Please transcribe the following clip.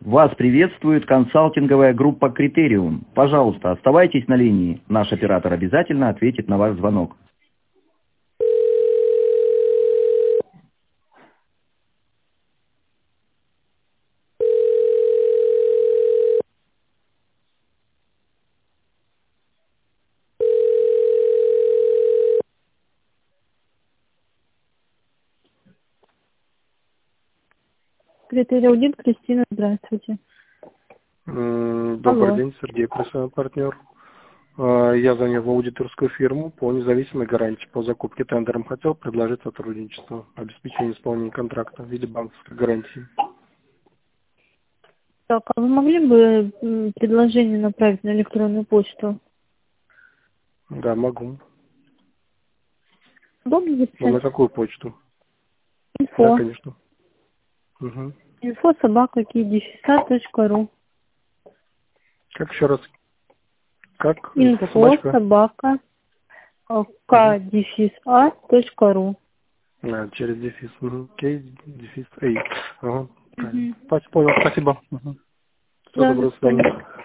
Вас приветствует консалтинговая группа «Критериум». Пожалуйста, оставайтесь на линии. Наш оператор обязательно ответит на ваш звонок. Критерий аудит, Кристина, здравствуйте. Добрый Алло. день, Сергей, профессиональный партнер. Я звоню в аудиторскую фирму по независимой гарантии по закупке тендером. Хотел предложить сотрудничество, обеспечение исполнения контракта в виде банковской гарантии. Так, а вы могли бы предложение направить на электронную почту? Да, могу. Удобно Но записать? на какую почту? Да, Инфо. конечно. Угу. Info@kidefisa.ru. Как еще раз? Как? Инфо Info собачка? собака Угу. kdefisa.ru. Через дефис. Угу. Кей, дефис, эй. Ага. Правильно. Угу. Понял, спасибо. Угу. Всего Да, до доброго, до свидания. свидания.